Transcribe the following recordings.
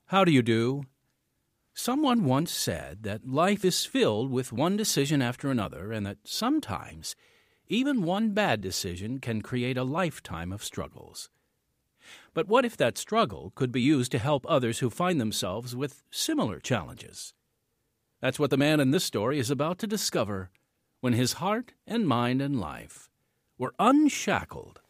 How do you do? Someone once said that life is filled with one decision after another, and that sometimes even one bad decision can create a lifetime of struggles. But what if that struggle could be used to help others who find themselves with similar challenges? That's what the man in this story is about to discover when his heart and mind and life were unshackled.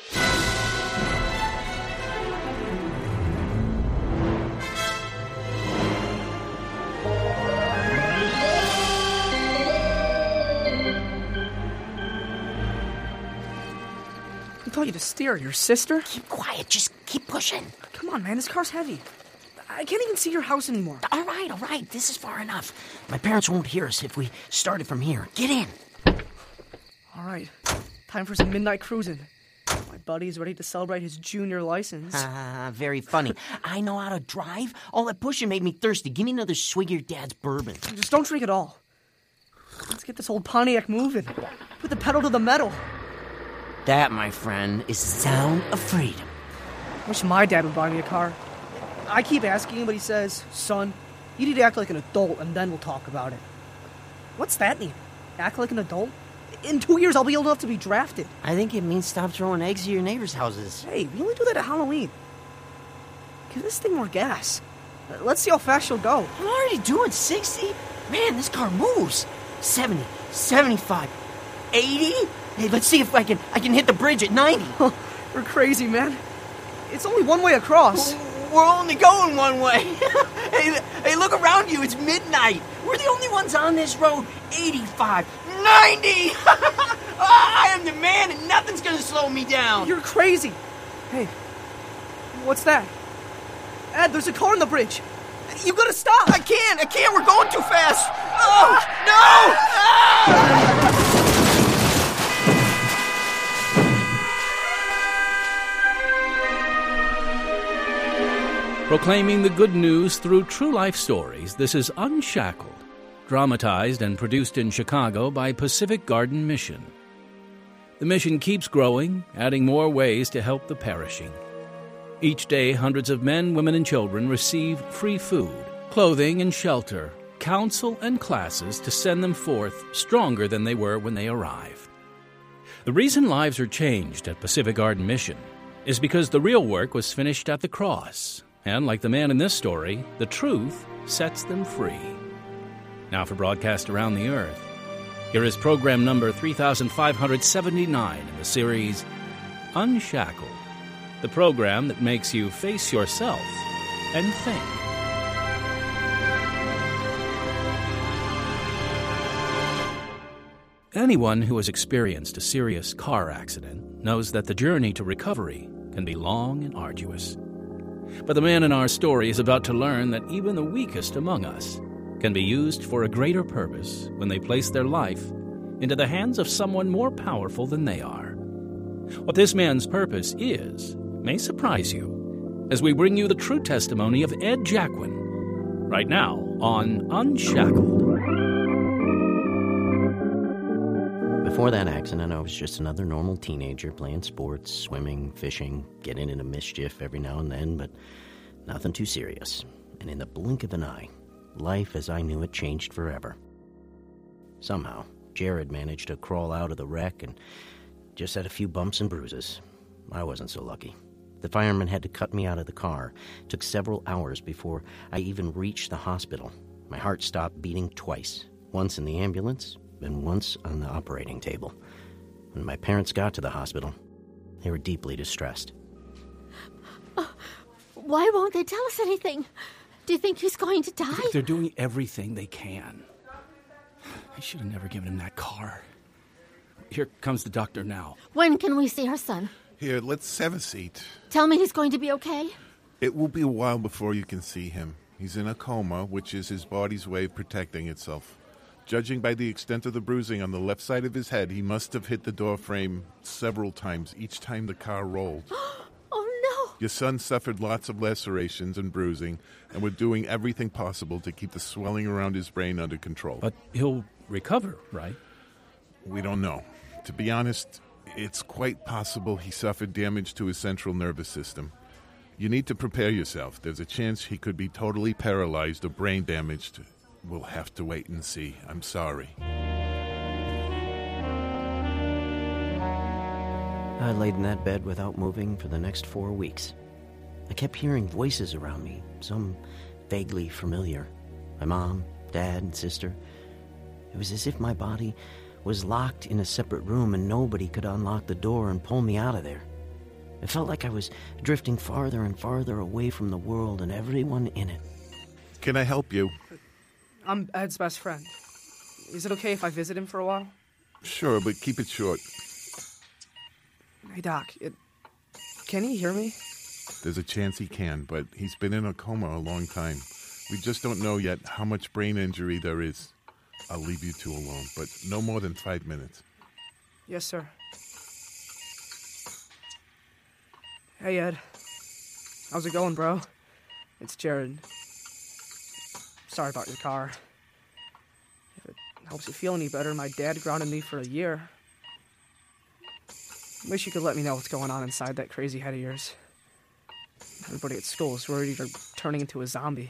I told you to steer. Your sister? Keep quiet. Just keep pushing. Come on, man. This car's heavy. I can't even see your house anymore. All right. This is far enough. My parents won't hear us if we started from here. Get in. All right. Time for some midnight cruising. My buddy's ready to celebrate his junior license. Very funny. I know how to drive. All that pushing made me thirsty. Give me another swig of your dad's bourbon. Just don't drink it all. Let's get this old Pontiac moving. Put the pedal to the metal. That, my friend, is the sound of freedom. Wish my dad would buy me a car. I keep asking him, but he says, "Son, you need to act like an adult, and then we'll talk about it." What's that mean? Act like an adult? In 2 years, I'll be old enough to be drafted. I think it means stop throwing eggs at your neighbors' houses. Hey, we only do that at Halloween. Give this thing more gas. Let's see how fast she'll go. I'm already doing 60. Man, this car moves. 70, 75, 80. Hey, let's see if I can hit the bridge at 90. We're crazy, man. It's only one way across. We're only going one way. Hey, look around you. It's midnight. We're the only ones on this road. 85, 90. I am the man, and nothing's going to slow me down. You're crazy. Hey, what's that? Ed, there's a car on the bridge. You gotta stop. I can't. We're going too fast. Oh, no. Ah! Proclaiming the good news through true life stories, this is Unshackled, dramatized and produced in Chicago by Pacific Garden Mission. The mission keeps growing, adding more ways to help the perishing. Each day, hundreds of men, women, and children receive free food, clothing, and shelter, counsel, and classes to send them forth stronger than they were when they arrived. The reason lives are changed at Pacific Garden Mission is because the real work was finished at the cross. And like the man in this story, the truth sets them free. Now for broadcast around the earth, here is program number 3579 in the series Unshackled, the program that makes you face yourself and think. Anyone who has experienced a serious car accident knows that the journey to recovery can be long and arduous. But the man in our story is about to learn that even the weakest among us can be used for a greater purpose when they place their life into the hands of someone more powerful than they are. What this man's purpose is may surprise you as we bring you the true testimony of Ed Jacquin right now on Unshackled. Before that accident, I was just another normal teenager playing sports, swimming, fishing, getting into mischief every now and then, but nothing too serious. And in the blink of an eye, life as I knew it changed forever. Somehow, Jared managed to crawl out of the wreck and just had a few bumps and bruises. I wasn't so lucky. The fireman had to cut me out of the car. It took several hours before I even reached the hospital. My heart stopped beating twice, once in the ambulance and once on the operating table. When my parents got to the hospital, they were deeply distressed. Why won't they tell us anything? Do you think he's going to die? They're doing everything they can. I should have never given him that car. Here comes the doctor now. When can we see our son? Here, let's have a seat. Tell me he's going to be okay? It will be a while before you can see him. He's in a coma, which is his body's way of protecting itself. Judging by the extent of the bruising on the left side of his head, he must have hit the door frame several times, each time the car rolled. Oh, no. Your son suffered lots of lacerations and bruising, and we're doing everything possible to keep the swelling around his brain under control. But he'll recover, right? We don't know. To be honest, it's quite possible he suffered damage to his central nervous system. You need to prepare yourself. There's a chance he could be totally paralyzed or brain damaged. We'll have to wait and see. I'm sorry. I laid in that bed without moving for the next 4 weeks. I kept hearing voices around me, some vaguely familiar. My mom, dad, and sister. It was as if my body was locked in a separate room and nobody could unlock the door and pull me out of there. It felt like I was drifting farther and farther away from the world and everyone in it. Can I help you? I'm Ed's best friend. Is it okay if I visit him for a while? Sure, but keep it short. Hey, Doc, can he hear me? There's a chance he can, but he's been in a coma a long time. We just don't know yet how much brain injury there is. I'll leave you two alone, but no more than 5 minutes. Yes, sir. Hey, Ed. How's it going, bro? It's Jared. Sorry about your car. If it helps you feel any better, my dad grounded me for a year. Wish you could let me know what's going on inside that crazy head of yours. Everybody at school is worried you're turning into a zombie.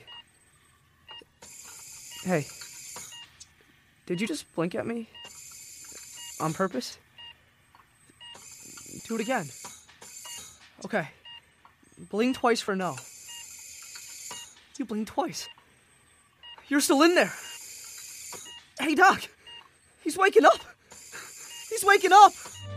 Hey. Did you just blink at me? On purpose? Do it again. Okay. Blink twice for no. You blinked twice. You're still in there. Hey, Doc. He's waking up. He's waking up.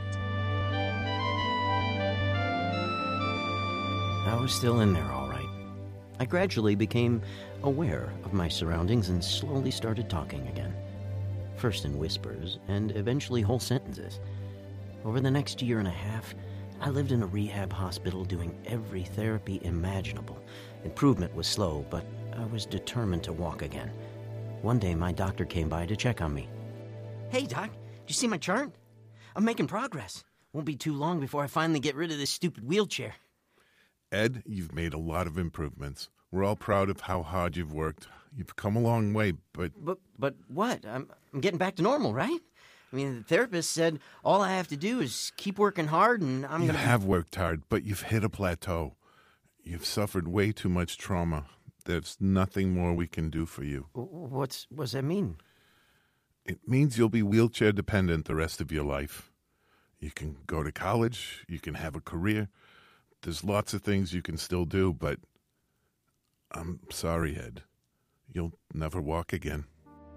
I was still in there, all right. I gradually became aware of my surroundings and slowly started talking again. First in whispers, and eventually whole sentences. Over the next year and a half, I lived in a rehab hospital doing every therapy imaginable. Improvement was slow, but I was determined to walk again. One day, my doctor came by to check on me. Hey, Doc, did you see my chart? I'm making progress. Won't be too long before I finally get rid of this stupid wheelchair. Ed, you've made a lot of improvements. We're all proud of how hard you've worked. You've come a long way, but... But what? I'm getting back to normal, right? I mean, the therapist said all I have to do is keep working hard and I'm You gonna... have worked hard, but you've hit a plateau. You've suffered way too much trauma. There's nothing more we can do for you. What does that mean? It means you'll be wheelchair dependent the rest of your life. You can go to college, you can have a career. There's lots of things you can still do, but I'm sorry, Ed. You'll never walk again.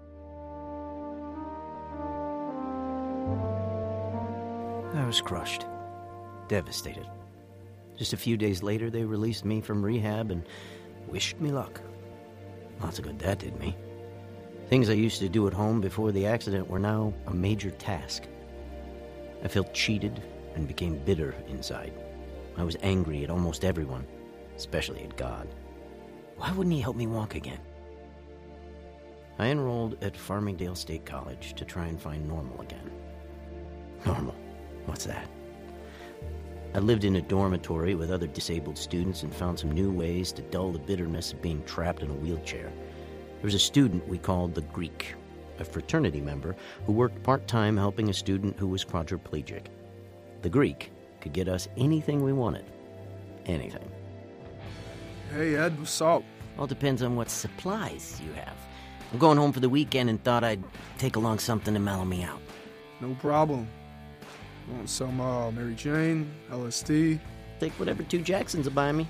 I was crushed, devastated. Just a few days later, they released me from rehab and wished me luck. Lots of good that did me. Things I used to do at home before the accident were now a major task. I felt cheated and became bitter inside. I was angry at almost everyone, especially at God. Why wouldn't he help me walk again? I enrolled at Farmingdale State College to try and find normal again. Normal? What's that? I lived in a dormitory with other disabled students and found some new ways to dull the bitterness of being trapped in a wheelchair. There was a student we called the Greek, a fraternity member who worked part-time helping a student who was quadriplegic. The Greek could get us anything we wanted. Anything. Hey, Ed, what's up? All depends on what supplies you have. I'm going home for the weekend and thought I'd take along something to mellow me out. No problem. Want some Mary Jane, LSD? Take whatever 2 Jacksons will buy me.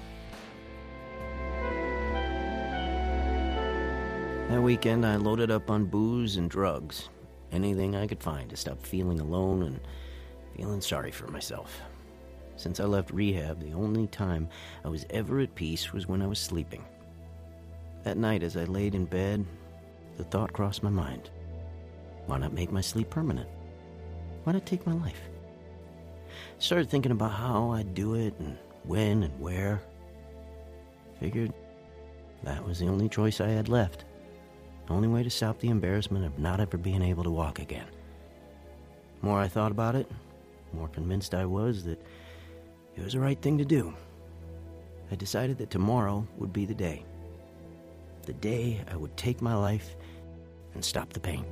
That weekend, I loaded up on booze and drugs. Anything I could find to stop feeling alone and feeling sorry for myself. Since I left rehab, the only time I was ever at peace was when I was sleeping. That night, as I laid in bed, the thought crossed my mind. Why not make my sleep permanent? Why not take my life? Started thinking about how I'd do it and when and where. Figured that was the only choice I had left. The only way to stop the embarrassment of not ever being able to walk again. The more I thought about it, the more convinced I was that it was the right thing to do. I decided that tomorrow would be the day. The day I would take my life and stop the pain.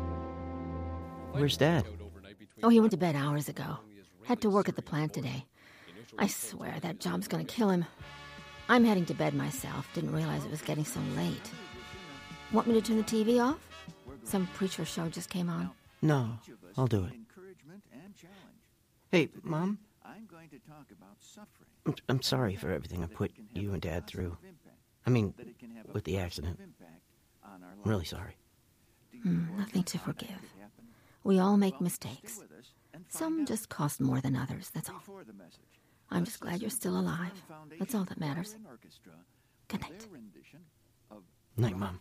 Where's Dad? Oh, he went to bed hours ago. Had to work at the plant today. I swear that job's gonna kill him. I'm heading to bed myself. Didn't realize it was getting so late. Want me to turn the TV off? Some preacher show just came on. No, I'll do it. Hey, Mom? I'm sorry for everything I put you and Dad through. I mean, with the accident. I'm really sorry. Nothing to forgive. We all make mistakes. Some just cost more than others, that's all. I'm just glad you're still alive. That's all that matters. Good night. Night, Mom.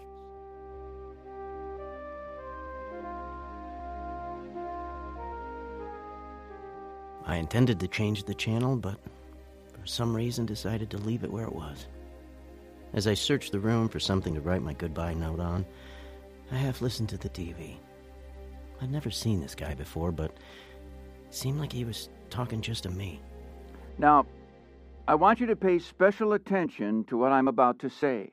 I intended to change the channel, but for some reason decided to leave it where it was. As I searched the room for something to write my goodbye note on, I half listened to the TV. I'd never seen this guy before, but it seemed like he was talking just to me. Now, I want you to pay special attention to what I'm about to say.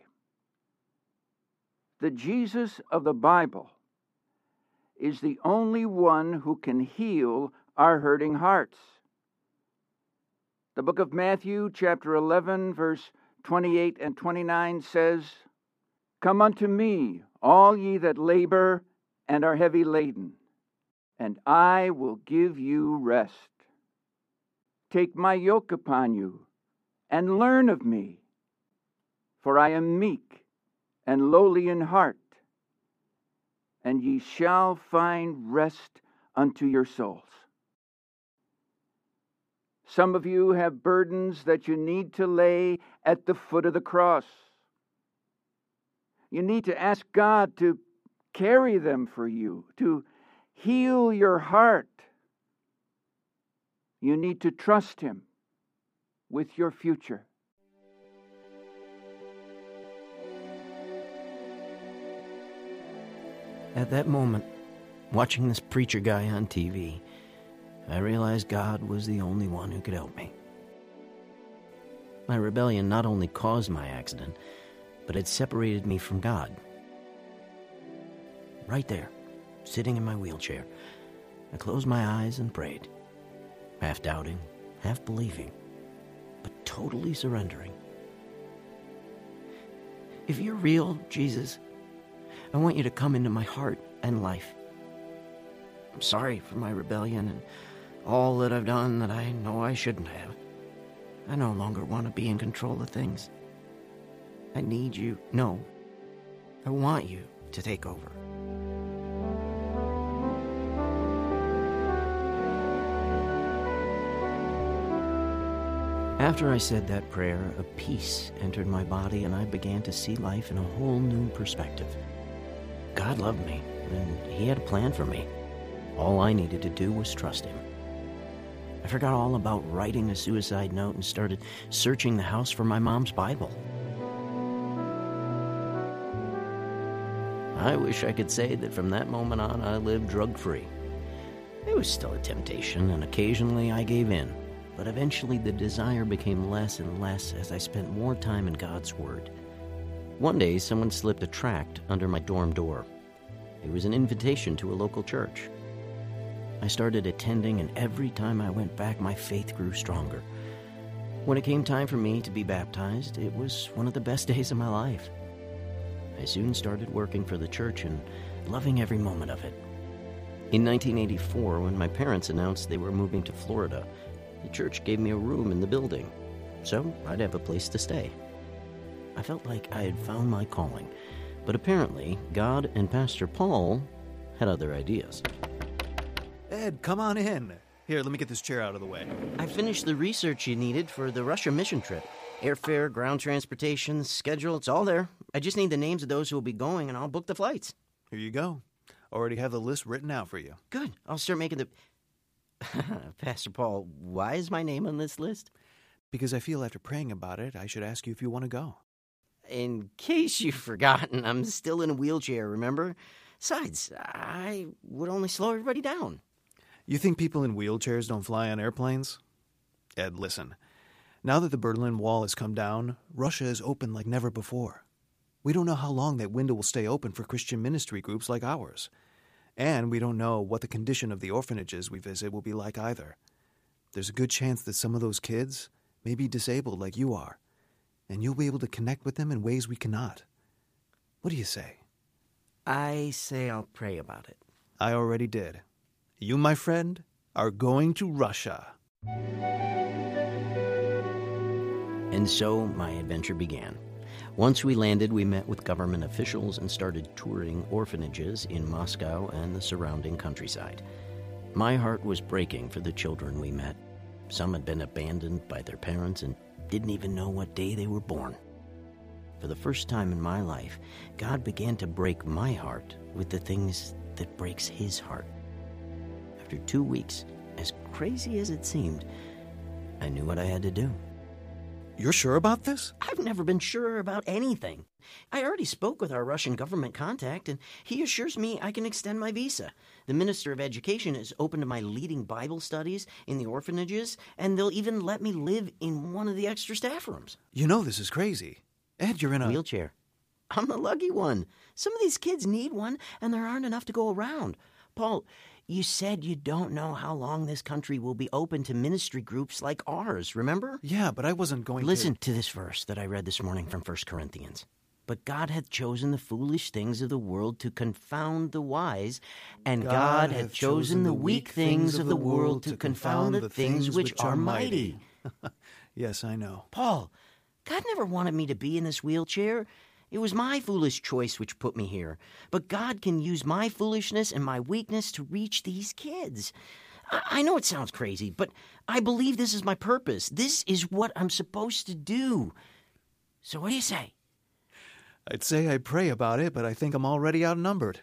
The Jesus of the Bible is the only one who can heal our hurting hearts. The book of Matthew, chapter 11, verse 28 and 29 says, "Come unto me, all ye that labor and are heavy laden, and I will give you rest. Take my yoke upon you, and learn of me, for I am meek and lowly in heart, and ye shall find rest unto your souls." Some of you have burdens that you need to lay at the foot of the cross. You need to ask God to carry them for you, to heal your heart. You need to trust Him with your future. At that moment, watching this preacher guy on TV, I realized God was the only one who could help me. My rebellion not only caused my accident, but it separated me from God. Right there, sitting in my wheelchair, I closed my eyes and prayed, half doubting, half believing, but totally surrendering. If you're real, Jesus, I want you to come into my heart and life. I'm sorry for my rebellion and all that I've done that I know I shouldn't have. I no longer want to be in control of things. I need you. No, I want you to take over. After I said that prayer, a peace entered my body and I began to see life in a whole new perspective. God loved me, and He had a plan for me. All I needed to do was trust Him. I forgot all about writing a suicide note and started searching the house for my mom's Bible. I wish I could say that from that moment on I lived drug-free. It was still a temptation, and occasionally I gave in, but eventually the desire became less and less as I spent more time in God's Word. One day, someone slipped a tract under my dorm door. It was an invitation to a local church. I started attending, and every time I went back, my faith grew stronger. When it came time for me to be baptized, it was one of the best days of my life. I soon started working for the church and loving every moment of it. In 1984, when my parents announced they were moving to Florida, the church gave me a room in the building, so I'd have a place to stay. I felt like I had found my calling, but apparently God and Pastor Paul had other ideas. Ed, come on in. Here, let me get this chair out of the way. I finished the research you needed for the Russia mission trip. Airfare, ground transportation, schedule, it's all there. I just need the names of those who will be going, and I'll book the flights. Here you go. Already have the list written out for you. Good. I'll start making the... Pastor Paul, why is my name on this list? Because I feel after praying about it, I should ask you if you want to go. In case you've forgotten, I'm still in a wheelchair, remember? Besides, I would only slow everybody down. You think people in wheelchairs don't fly on airplanes? Ed, listen. Now that the Berlin Wall has come down, Russia is open like never before. We don't know how long that window will stay open for Christian ministry groups like ours. And we don't know what the condition of the orphanages we visit will be like either. there's a good chance that some of those kids may be disabled like you are, and you'll be able to connect with them in ways we cannot. What do you say? I say I'll pray about it. I already did. You, my friend, are going to Russia. And so my adventure began. Once we landed, we met with government officials and started touring orphanages in Moscow and the surrounding countryside. My heart was breaking for the children we met. Some had been abandoned by their parents and didn't even know what day they were born. For the first time in my life, God began to break my heart with the things that breaks His heart. After 2 weeks, as crazy as it seemed, I knew what I had to do. You're sure about this? I've never been sure about anything. I already spoke with our Russian government contact, and he assures me I can extend my visa. The Minister of Education is open to my leading Bible studies in the orphanages, and they'll even let me live in one of the extra staff rooms. You know this is crazy. Ed, you're in a wheelchair. I'm the lucky one. Some of these kids need one, and there aren't enough to go around. Paul, you said you don't know how long this country will be open to ministry groups like ours, remember? Yeah, but I wasn't going Listen to this verse that I read this morning from 1 Corinthians. But God hath chosen the foolish things of the world to confound the wise, and God hath chosen the weak things of the world to confound the things which are mighty. Yes, I know. Paul, God never wanted me to be in this wheelchair. It was my foolish choice which put me here. But God can use my foolishness and my weakness to reach these kids. I know it sounds crazy, but I believe this is my purpose. This is what I'm supposed to do. So what do you say? I'd say I pray about it, but I think I'm already outnumbered.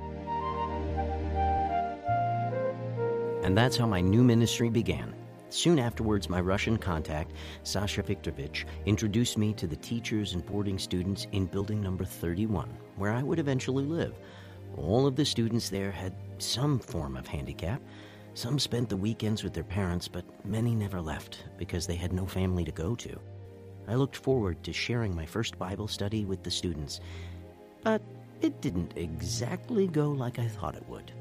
And that's how my new ministry began. Soon afterwards, my Russian contact, Sasha Viktorovich, introduced me to the teachers and boarding students in building number 31, where I would eventually live. All of the students there had some form of handicap. Some spent the weekends with their parents, but many never left because they had no family to go to. I looked forward to sharing my first Bible study with the students, but it didn't exactly go like I thought it would.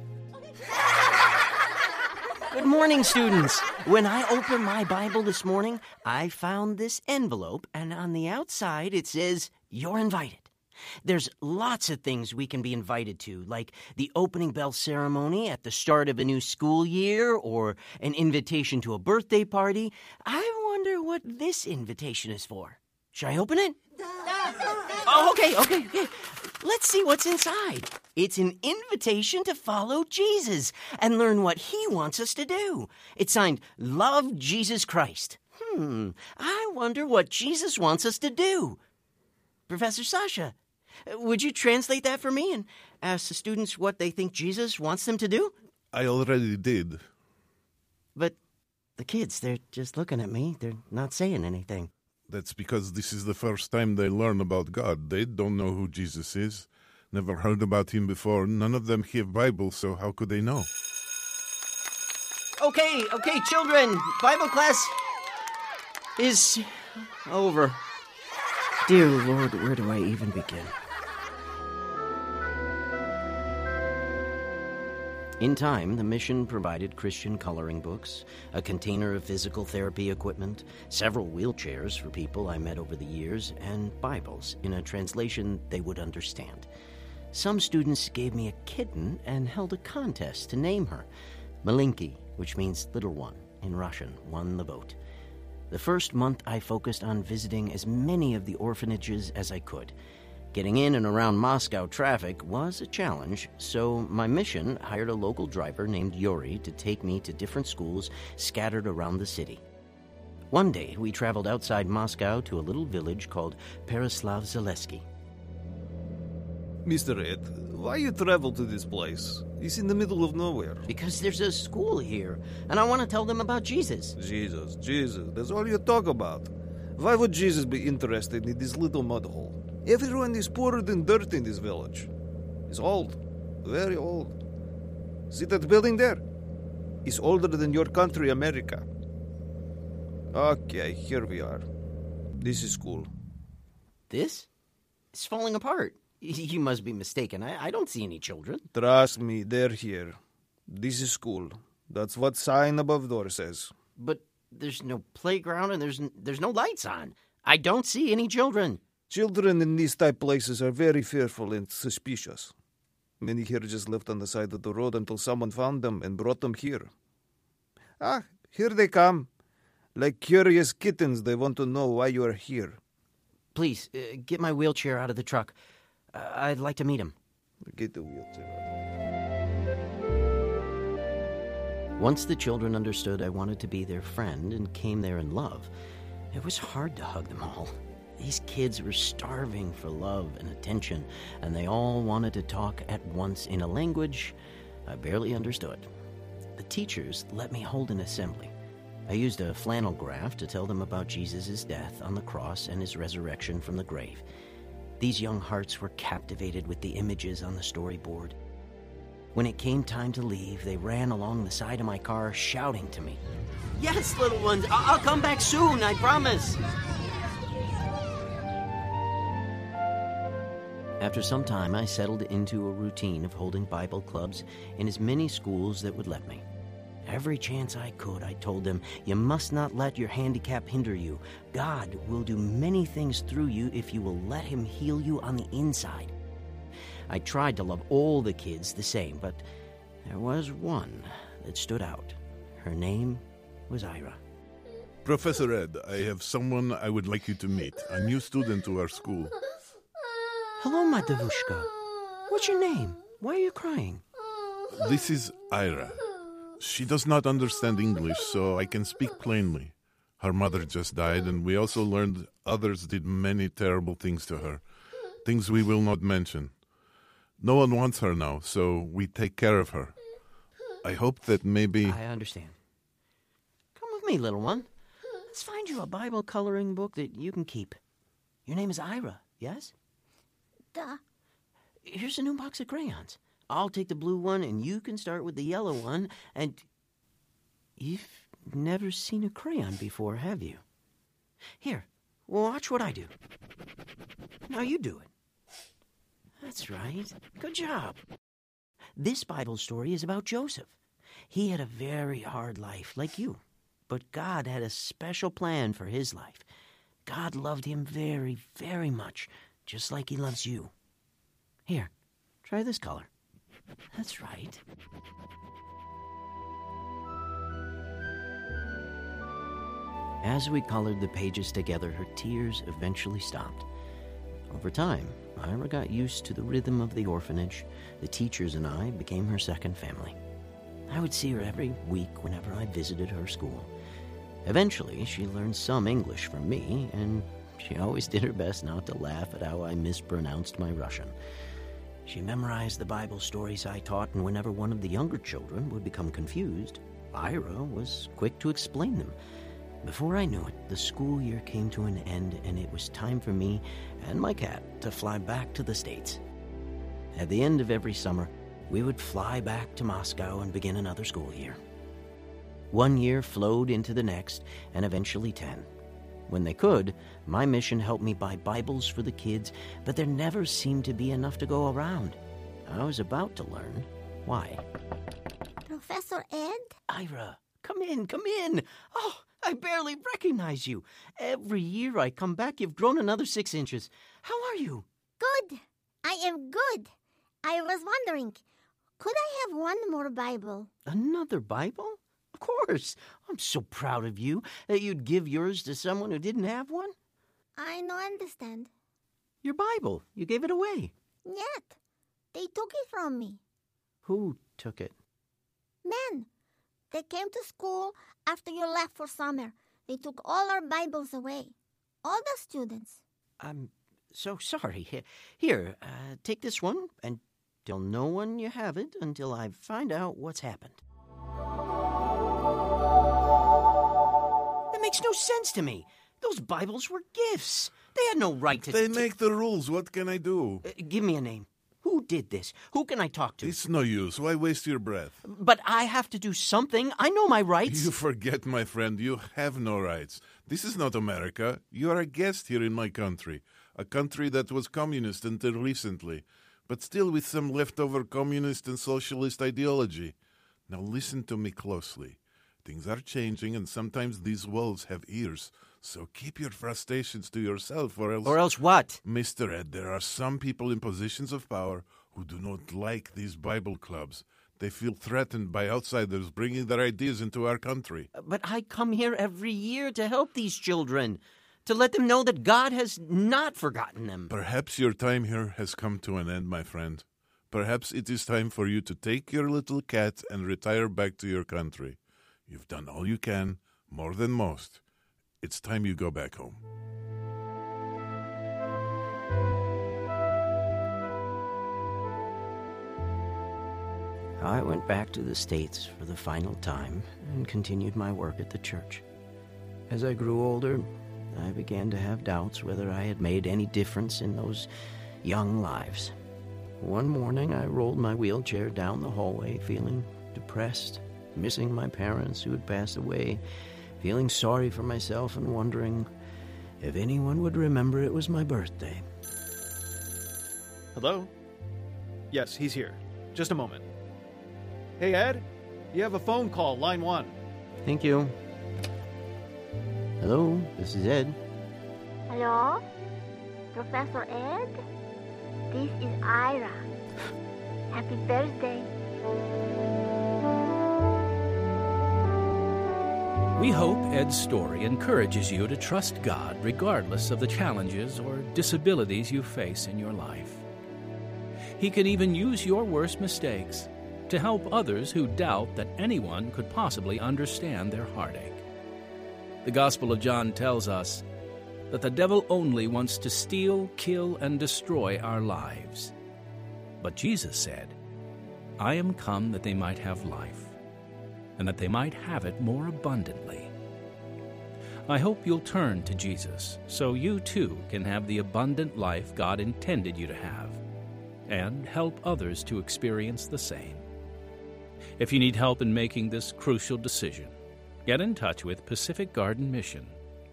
Good morning, students. When I opened my Bible this morning, I found this envelope, and on the outside it says, "You're invited." There's lots of things we can be invited to, like the opening bell ceremony at the start of a new school year or an invitation to a birthday party. I wonder what this invitation is for. Should I open it? Oh, okay. Let's see what's inside. It's an invitation to follow Jesus and learn what He wants us to do. It's signed, "Love Jesus Christ." I wonder what Jesus wants us to do. Professor Sasha, would you translate that for me and ask the students what they think Jesus wants them to do? I already did. But the kids, they're just looking at me. They're not saying anything. That's because this is the first time they learn about God. They don't know who Jesus is. Never heard about Him before. None of them have Bibles, so how could they know? Okay, children. Bible class is over. Dear Lord, where do I even begin? In time, the mission provided Christian coloring books, a container of physical therapy equipment, several wheelchairs for people I met over the years, and Bibles in a translation they would understand. Some students gave me a kitten and held a contest to name her. Malinki, which means little one in Russian, won the vote. The first month, I focused on visiting as many of the orphanages as I could. Getting in and around Moscow traffic was a challenge, so my mission hired a local driver named Yuri to take me to different schools scattered around the city. One day, we traveled outside Moscow to a little village called Pereslav-Zaleski. Mr. Ed, why you travel to this place? It's in the middle of nowhere. Because there's a school here, and I want to tell them about Jesus. Jesus, that's all you talk about. Why would Jesus be interested in this little mud hole? Everyone is poorer than dirt in this village. It's old, very old. See that building there? It's older than your country, America. Okay, here we are. This is school. This? It's falling apart. You must be mistaken. I don't see any children. Trust me, they're here. This is school. That's what sign above door says. But there's no playground and there's no lights on. I don't see any children. Children in these type places are very fearful and suspicious. Many here just left on the side of the road until someone found them and brought them here. Ah, here they come. Like curious kittens, they want to know why you are here. Please, get my wheelchair out of the truck. I'd like to meet him. Get the wheelchair out. Once the children understood I wanted to be their friend and came there in love, it was hard to hug them all. These kids were starving for love and attention, and they all wanted to talk at once in a language I barely understood. The teachers let me hold an assembly. I used a flannel graph to tell them about Jesus' death on the cross and his resurrection from the grave. These young hearts were captivated with the images on the storyboard. When it came time to leave, they ran along the side of my car shouting to me, "Yes, little ones, I'll come back soon, I promise." After some time, I settled into a routine of holding Bible clubs in as many schools that would let me. Every chance I could, I told them, you must not let your handicap hinder you. God will do many things through you if you will let him heal you on the inside. I tried to love all the kids the same, but there was one that stood out. Her name was Ira. Professor Ed, I have someone I would like you to meet, a new student to our school. Hello, my Davushka. What's your name? Why are you crying? This is Ira. She does not understand English, so I can speak plainly. Her mother just died, and we also learned others did many terrible things to her. Things we will not mention. No one wants her now, so we take care of her. I hope that maybe... I understand. Come with me, little one. Let's find you a Bible coloring book that you can keep. Your name is Ira, yes? Duh. Here's a new box of crayons. I'll take the blue one, and you can start with the yellow one, and... You've never seen a crayon before, have you? Here, watch what I do. Now you do it. That's right. Good job. This Bible story is about Joseph. He had a very hard life, like you. But God had a special plan for his life. God loved him very, very much, just like he loves you. Here, try this color. That's right. As we colored the pages together, her tears eventually stopped. Over time, Ira got used to the rhythm of the orphanage. The teachers and I became her second family. I would see her every week whenever I visited her school. Eventually, she learned some English from me, and she always did her best not to laugh at how I mispronounced my Russian. She memorized the Bible stories I taught, and whenever one of the younger children would become confused, Ira was quick to explain them. Before I knew it, the school year came to an end, and it was time for me and my cat to fly back to the States. At the end of every summer, we would fly back to Moscow and begin another school year. 1 year flowed into the next, and eventually 10. When they could, my mission helped me buy Bibles for the kids, but there never seemed to be enough to go around. I was about to learn why. Professor Ed? Ira, come in, come in. Oh, I barely recognize you. Every year I come back, you've grown another 6 inches. How are you? Good. I am good. I was wondering, could I have one more Bible? Another Bible? Of course. I'm so proud of you that you'd give yours to someone who didn't have one. I don't understand. Your Bible. You gave it away. Yet. They took it from me. Who took it? Men. They came to school after you left for summer. They took all our Bibles away. All the students. I'm so sorry. Here, take this one, and tell no one you have it until I find out what's happened. That makes no sense to me. Those Bibles were gifts. They had no right to... They make the rules. What can I do? Give me a name. Who did this? Who can I talk to? It's no use. Why waste your breath? But I have to do something. I know my rights. You forget, my friend. You have no rights. This is not America. You are a guest here in my country. A country that was communist until recently, but still with some leftover communist and socialist ideology. Now listen to me closely. Things are changing, and sometimes these wolves have ears. So keep your frustrations to yourself, or else... Or else what? Mr. Ed, there are some people in positions of power who do not like these Bible clubs. They feel threatened by outsiders bringing their ideas into our country. But I come here every year to help these children, to let them know that God has not forgotten them. Perhaps your time here has come to an end, my friend. Perhaps it is time for you to take your little cat and retire back to your country. You've done all you can, more than most. It's time you go back home. I went back to the States for the final time and continued my work at the church. As I grew older, I began to have doubts whether I had made any difference in those young lives. One morning, I rolled my wheelchair down the hallway, feeling depressed, missing my parents who had passed away, feeling sorry for myself and wondering if anyone would remember it was my birthday. Hello? Yes, he's here. Just a moment. Hey, Ed? You have a phone call, line 1. Thank you. Hello, this is Ed. Hello? Professor Ed? This is Ira. Happy birthday. We hope Ed's story encourages you to trust God regardless of the challenges or disabilities you face in your life. He can even use your worst mistakes to help others who doubt that anyone could possibly understand their heartache. The Gospel of John tells us that the devil only wants to steal, kill, and destroy our lives. But Jesus said, "I am come that they might have life, and that they might have it more abundantly." I hope you'll turn to Jesus so you too can have the abundant life God intended you to have, and help others to experience the same. If you need help in making this crucial decision, get in touch with Pacific Garden Mission,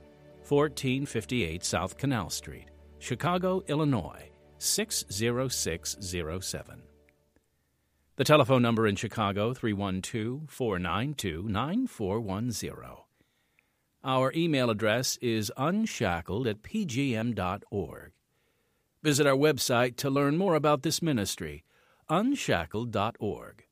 1458 South Canal Street, Chicago, Illinois, 60607. The telephone number in Chicago, 312-492-9410. Our email address is unshackled@pgm.org. Visit our website to learn more about this ministry, unshackled.org.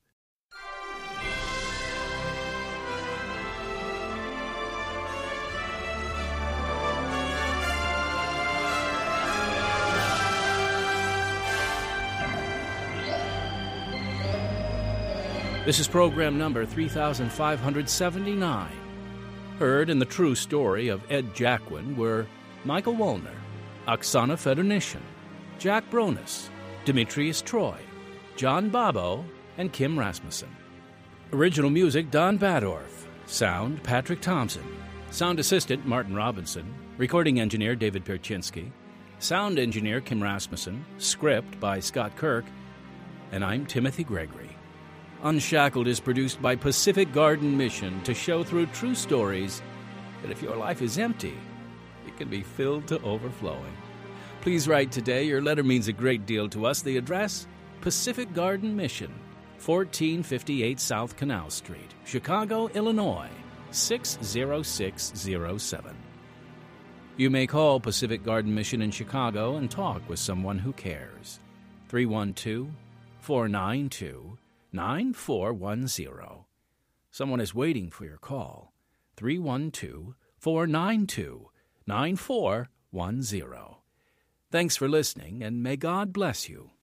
This is program number 3579. Heard in the true story of Ed Jacquin were Michael Wollner, Oksana Federnishin, Jack Bronis, Demetrius Troy, John Bobo, and Kim Rasmussen. Original music, Don Badorf. Sound, Patrick Thompson. Sound assistant, Martin Robinson. Recording engineer, David Perchinsky. Sound engineer, Kim Rasmussen. Script by Scott Kirk. And I'm Timothy Gregory. Unshackled is produced by Pacific Garden Mission to show through true stories that if your life is empty, it can be filled to overflowing. Please write today. Your letter means a great deal to us. The address, Pacific Garden Mission, 1458 South Canal Street, Chicago, Illinois, 60607. You may call Pacific Garden Mission in Chicago and talk with someone who cares. 312-492-9410. Someone is waiting for your call. 312-492-9410. Thanks for listening, and may God bless you.